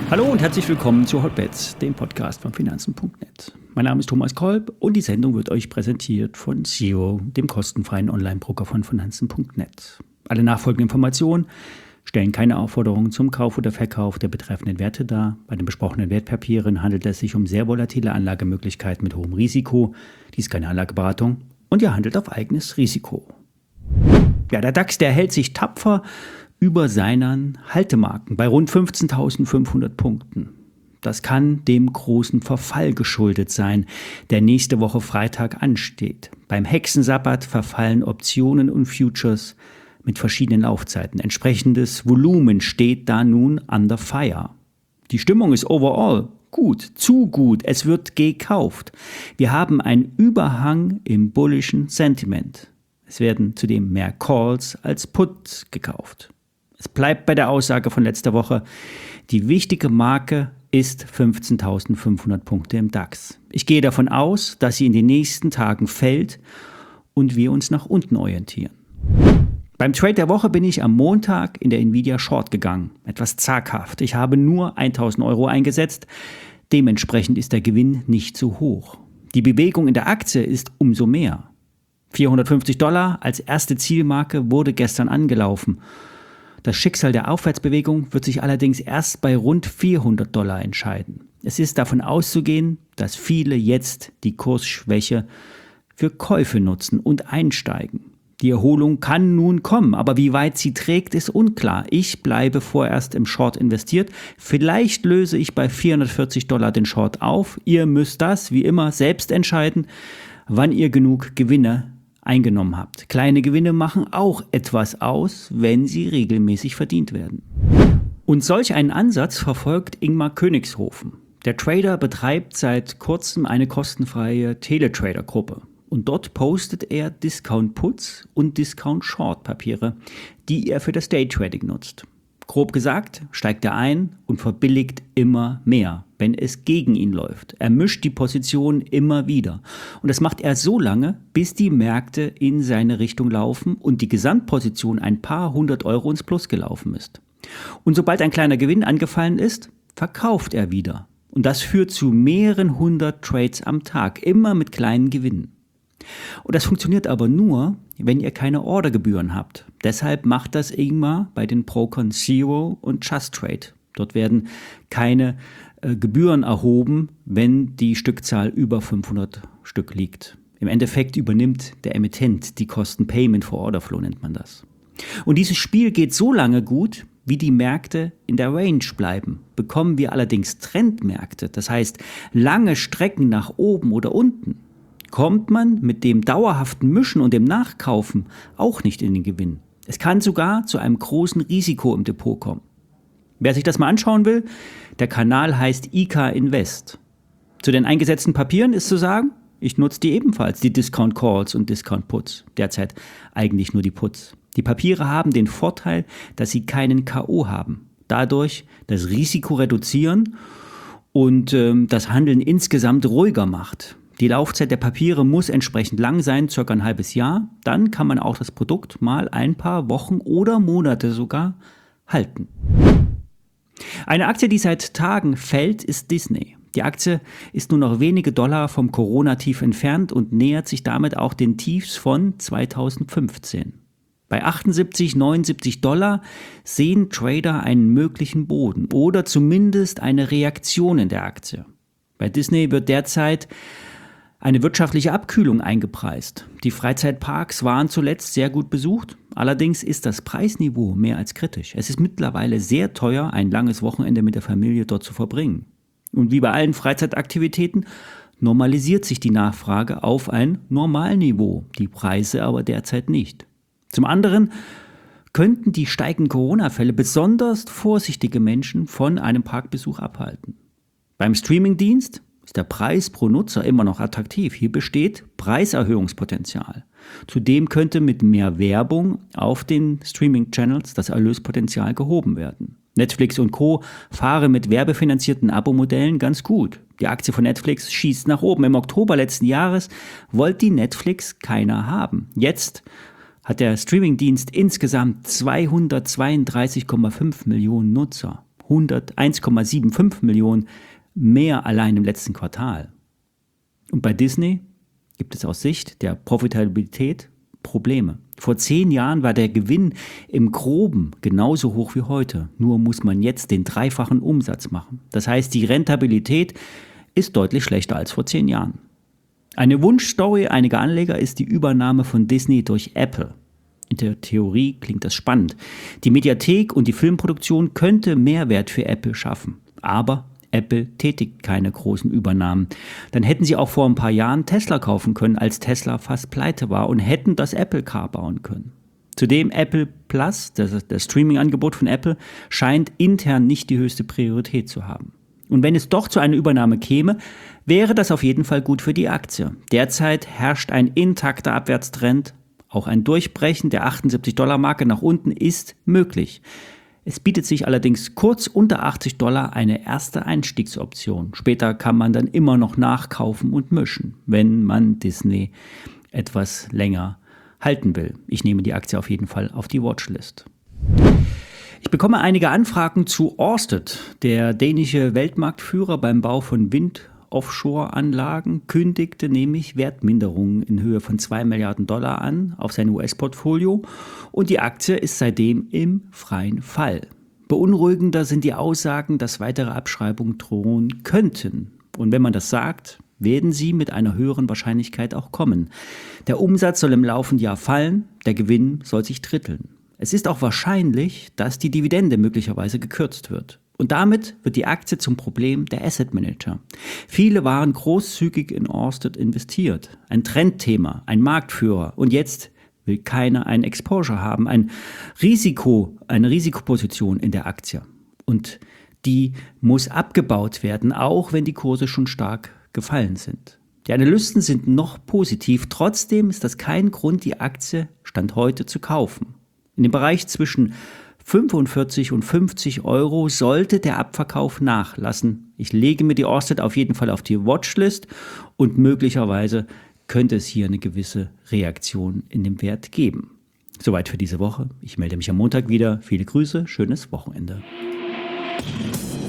Hallo und herzlich willkommen zu Hotbets, dem Podcast von Finanzen.net. Mein Name ist Thomas Kolb und die Sendung wird euch präsentiert von Zero, dem kostenfreien Online-Broker von Finanzen.net. Alle nachfolgenden Informationen stellen keine Aufforderungen zum Kauf oder Verkauf der betreffenden Werte dar. Bei den besprochenen Wertpapieren handelt es sich um sehr volatile Anlagemöglichkeiten mit hohem Risiko. Dies ist keine Anlageberatung und ihr handelt auf eigenes Risiko. Ja, der DAX, der hält sich tapfer über seinen Haltemarken bei rund 15.500 Punkten. Das kann dem großen Verfall geschuldet sein, der nächste Woche Freitag ansteht. Beim Hexensabbat verfallen Optionen und Futures mit verschiedenen Laufzeiten. Entsprechendes Volumen steht da nun under fire. Die Stimmung ist overall gut, zu gut, es wird gekauft. Wir haben einen Überhang im bullischen Sentiment. Es werden zudem mehr Calls als Puts gekauft. Es bleibt bei der Aussage von letzter Woche, die wichtige Marke ist 15.500 Punkte im DAX. Ich gehe davon aus, dass sie in den nächsten Tagen fällt und wir uns nach unten orientieren. Beim Trade der Woche bin ich am Montag in der Nvidia Short gegangen, etwas zaghaft. Ich habe nur 1.000 Euro eingesetzt, dementsprechend ist der Gewinn nicht so hoch. Die Bewegung in der Aktie ist umso mehr. $450 als erste Zielmarke wurde gestern angelaufen. Das Schicksal der Aufwärtsbewegung wird sich allerdings erst bei rund $400 entscheiden. Es ist davon auszugehen, dass viele jetzt die Kursschwäche für Käufe nutzen und einsteigen. Die Erholung kann nun kommen, aber wie weit sie trägt, ist unklar. Ich bleibe vorerst im Short investiert. Vielleicht löse ich bei $440 den Short auf. Ihr müsst das, wie immer, selbst entscheiden, wann ihr genug Gewinne eingenommen habt. Kleine Gewinne machen auch etwas aus, wenn sie regelmäßig verdient werden. Und solch einen Ansatz verfolgt Ingmar Königshofen. Der Trader betreibt seit kurzem eine kostenfreie Teletrader-Gruppe. Und dort postet er Discount-Puts und Discount-Short-Papiere, die er für das Daytrading nutzt. Grob gesagt, steigt er ein und verbilligt immer mehr, wenn es gegen ihn läuft. Er mischt die Position immer wieder. Und das macht er so lange, bis die Märkte in seine Richtung laufen und die Gesamtposition ein paar hundert Euro ins Plus gelaufen ist. Und sobald ein kleiner Gewinn angefallen ist, verkauft er wieder. Und das führt zu mehreren hundert Trades am Tag, immer mit kleinen Gewinnen. Und das funktioniert aber nur, wenn ihr keine Ordergebühren habt. Deshalb macht das Ingmar bei den Brokern Zero und Just Trade. Dort werden keine Gebühren erhoben, wenn die Stückzahl über 500 Stück liegt. Im Endeffekt übernimmt der Emittent die Kosten. Payment for Order Flow nennt man das. Und dieses Spiel geht so lange gut, wie die Märkte in der Range bleiben. Bekommen wir allerdings Trendmärkte, das heißt lange Strecken nach oben oder unten, kommt man mit dem dauerhaften Mischen und dem Nachkaufen auch nicht in den Gewinn. Es kann sogar zu einem großen Risiko im Depot kommen. Wer sich das mal anschauen will, der Kanal heißt IK Invest. Zu den eingesetzten Papieren ist zu sagen, ich nutze die ebenfalls, die Discount Calls und Discount Puts. Derzeit eigentlich nur die Puts. Die Papiere haben den Vorteil, dass sie keinen K.O. haben. Dadurch das Risiko reduzieren und das Handeln insgesamt ruhiger macht. Die Laufzeit der Papiere muss entsprechend lang sein, circa ein halbes Jahr. Dann kann man auch das Produkt mal ein paar Wochen oder Monate sogar halten. Eine Aktie, die seit Tagen fällt, ist Disney. Die Aktie ist nur noch wenige Dollar vom Corona-Tief entfernt und nähert sich damit auch den Tiefs von 2015. Bei 78, 79 Dollar sehen Trader einen möglichen Boden oder zumindest eine Reaktion in der Aktie. Bei Disney wird derzeit eine wirtschaftliche Abkühlung eingepreist. Die Freizeitparks waren zuletzt sehr gut besucht. Allerdings ist das Preisniveau mehr als kritisch. Es ist mittlerweile sehr teuer, ein langes Wochenende mit der Familie dort zu verbringen. Und wie bei allen Freizeitaktivitäten normalisiert sich die Nachfrage auf ein Normalniveau, die Preise aber derzeit nicht. Zum anderen könnten die steigenden Corona-Fälle besonders vorsichtige Menschen von einem Parkbesuch abhalten. Beim Streamingdienst ist der Preis pro Nutzer immer noch attraktiv. Hier besteht Preiserhöhungspotenzial. Zudem könnte mit mehr Werbung auf den Streaming-Channels das Erlöspotenzial gehoben werden. Netflix und Co. fahren mit werbefinanzierten Abo-Modellen ganz gut. Die Aktie von Netflix schießt nach oben. Im Oktober letzten Jahres wollte die Netflix keiner haben. Jetzt hat der Streamingdienst insgesamt 232,5 Millionen Nutzer. 1,75 Millionen mehr allein im letzten Quartal. Und bei Disney gibt es aus Sicht der Profitabilität Probleme. Vor 10 Jahren war der Gewinn im Groben genauso hoch wie heute. Nur muss man jetzt den 3-fachen Umsatz machen. Das heißt, die Rentabilität ist deutlich schlechter als vor 10 Jahren. Eine Wunschstory einiger Anleger ist die Übernahme von Disney durch Apple. In der Theorie klingt das spannend. Die Mediathek und die Filmproduktion könnte Mehrwert für Apple schaffen. Aber Apple tätigt keine großen Übernahmen. Dann hätten sie auch vor ein paar Jahren Tesla kaufen können, als Tesla fast pleite war, und hätten das Apple Car bauen können. Zudem Apple Plus, das Streaming-Angebot von Apple, scheint intern nicht die höchste Priorität zu haben. Und wenn es doch zu einer Übernahme käme, wäre das auf jeden Fall gut für die Aktie. Derzeit herrscht ein intakter Abwärtstrend. Auch ein Durchbrechen der 78-Dollar-Marke nach unten ist möglich. Es bietet sich allerdings kurz unter $80 eine erste Einstiegsoption. Später kann man dann immer noch nachkaufen und mischen, wenn man Disney etwas länger halten will. Ich nehme die Aktie auf jeden Fall auf die Watchlist. Ich bekomme einige Anfragen zu Ørsted. Der dänische Weltmarktführer beim Bau von Wind-Offshore-Anlagen kündigte nämlich Wertminderungen in Höhe von $2 Milliarden an auf sein US-Portfolio, und die Aktie ist seitdem im freien Fall. Beunruhigender sind die Aussagen, dass weitere Abschreibungen drohen könnten. Und wenn man das sagt, werden sie mit einer höheren Wahrscheinlichkeit auch kommen. Der Umsatz soll im laufenden Jahr fallen, der Gewinn soll sich dritteln. Es ist auch wahrscheinlich, dass die Dividende möglicherweise gekürzt wird. Und damit wird die Aktie zum Problem der Asset Manager. Viele waren großzügig in Ørsted investiert. Ein Trendthema, ein Marktführer. Und jetzt will keiner ein Exposure haben, eine Risikoposition in der Aktie. Und die muss abgebaut werden, auch wenn die Kurse schon stark gefallen sind. Die Analysten sind noch positiv. Trotzdem ist das kein Grund, die Aktie Stand heute zu kaufen. In dem Bereich zwischen 45 und 50 Euro sollte der Abverkauf nachlassen. Ich lege mir die Ørsted auf jeden Fall auf die Watchlist, und möglicherweise könnte es hier eine gewisse Reaktion in dem Wert geben. Soweit für diese Woche. Ich melde mich am Montag wieder. Viele Grüße, schönes Wochenende.